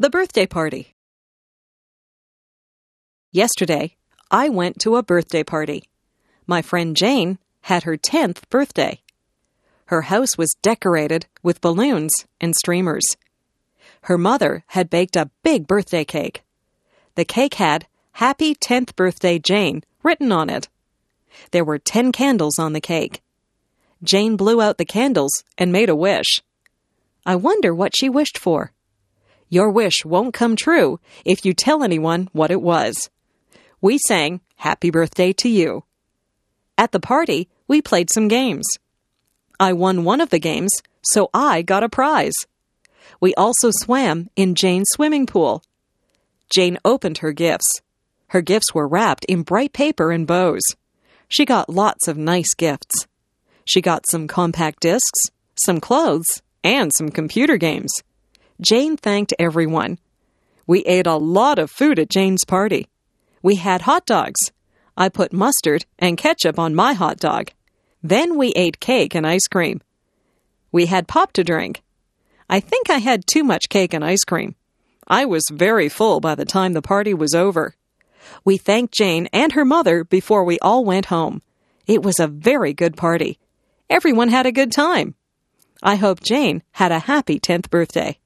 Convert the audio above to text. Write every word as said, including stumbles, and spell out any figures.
The birthday party. Yesterday, I went to a birthday party. My friend Jane had her tenth birthday. Her house was decorated with balloons and streamers. Her mother had baked a big birthday cake. The cake had "Happy tenth Birthday, Jane" written on it. There were ten candles on the cake. Jane blew out the candles and made a wish. I wonder what she wished for. Your wish won't come true if you tell anyone what it was. We sang "Happy Birthday to You." At the party, we played some games. I won one of the games, so I got a prize. We also swam in Jane's swimming pool. Jane opened her gifts. Her gifts were wrapped in bright paper and bows. She got lots of nice gifts. She got some compact discs, some clothes, and some computer games. Jane thanked everyone. We ate a lot of food at Jane's party. We had hot dogs. I put mustard and ketchup on my hot dog. Then we ate cake and ice cream. We had pop to drink. I think I had too much cake and ice cream. I was very full by the time the party was over. We thanked Jane and her mother before we all went home. It was a very good party. Everyone had a good time. I hope Jane had a happy tenth birthday.